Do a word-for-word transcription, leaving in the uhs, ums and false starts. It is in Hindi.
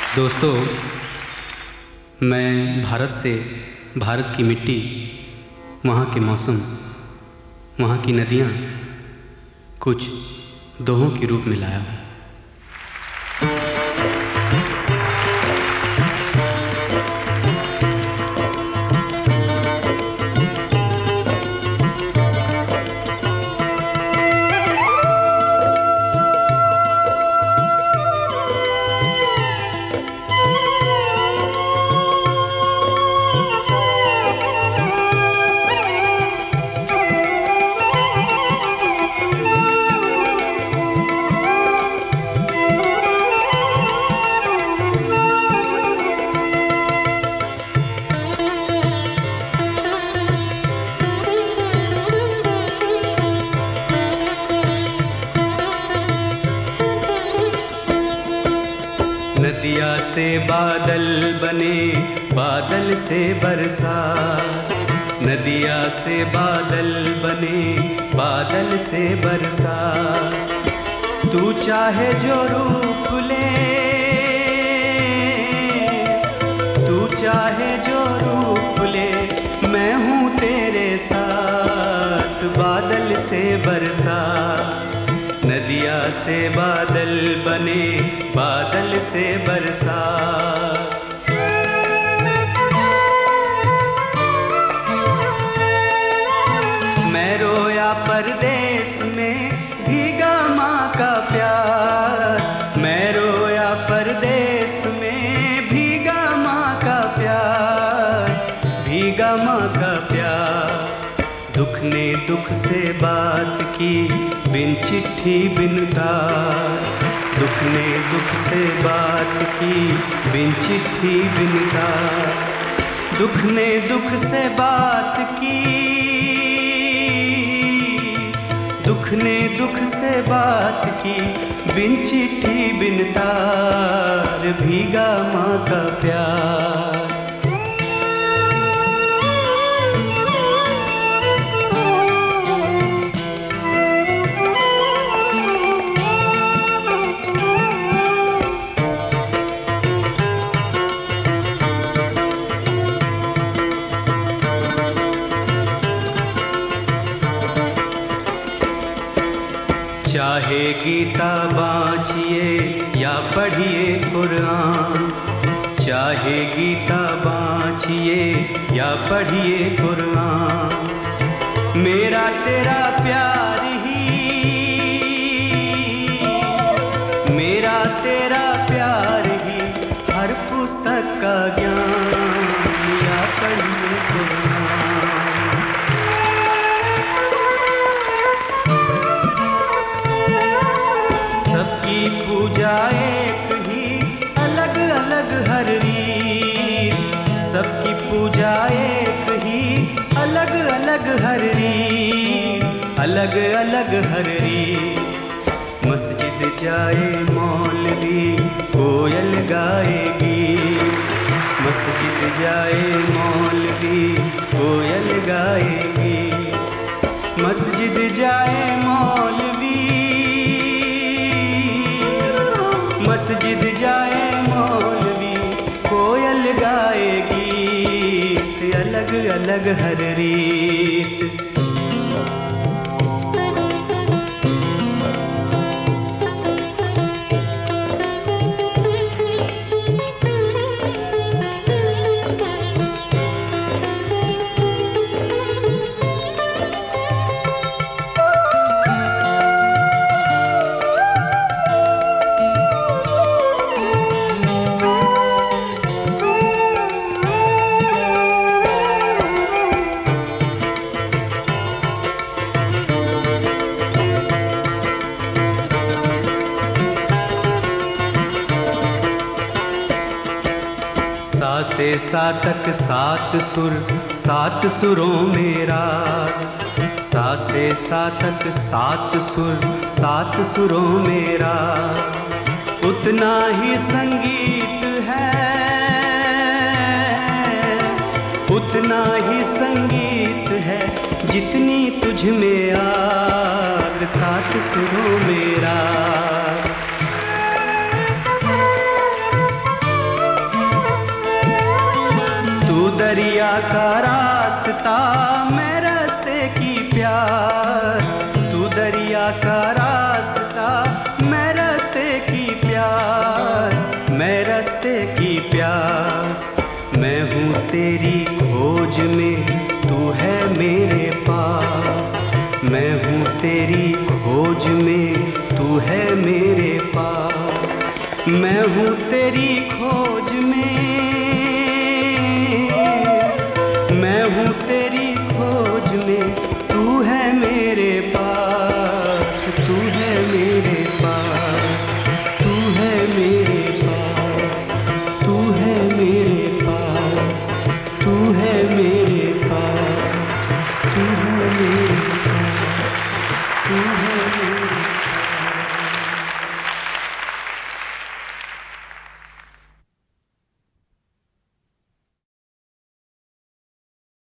दोस्तों, मैं भारत से, भारत की मिट्टी, वहाँ के मौसम, वहाँ की नदियाँ कुछ दोहों के रूप में लाया हूँ। नदिया से बादल बने, बादल से बरसात। नदिया से बादल बने, बादल से बरसात। तू चाहे जो रूप ले, तू चाहे जो रूप ले, मैं हूँ तेरे साथ। बादल से बरसात, नदिया से बादल बने, बादल से बरसात। मैं रोया परदेस में, भीगा माँ का प्यार। मैं रोया परदेस में, भीगा माँ का प्यार, भीगा माँ का प्यार। दुख ने दुख से बात की, बिन चिट्ठी बिन तार। दुख ने दुख से बात की, बिन चिट्ठी बिन तार। दुख ने दुख से बात की, दुख ने दुख से बात की, बिन चिट्ठी बिन तार। भीगा माँ का प्यार। चाहे गीता बाँचिए या पढ़िए कुरान। चाहे गीता बाँचिए या पढ़िए कुरान। मेरा तेरा प्यार ही, मेरा तेरा प्यार ही, हर पुस्तक का ज्ञान। या पढ़िए कुरान। पूजा एक ही, अलग अलग हर रीत। सबकी पूजा एक ही, अलग अलग हर रीत, अलग अलग हर रीत। मस्जिद जाए मौलवी, कोयल गाएगी। मस्जिद जाए मौलवी, कोयल गाएगी। मस्जिद जाए मौलवी, मस्जिद जाए मौलवी, कोयल गाएगी। अलग अलग हर रीत। सा से सा तक सात सुर, सात सुरों में राग। सा से सा तक सात सुर, सात सुरों में राग। उतना ही संगीत है, उतना ही संगीत है, जितनी तुझ में आग। सात सुरों में राग। दरिया का रास्ता मैं रास्ते की प्यास, तू दरिया का रास्ता मैं रास्ते की प्यास, मैं रास्ते की प्यास। मैं हूँ तेरी खोज में, तू है मेरे पास, मैं हूँ तेरी खोज में, तू है मेरे पास, मैं हूँ तेरी खोज में।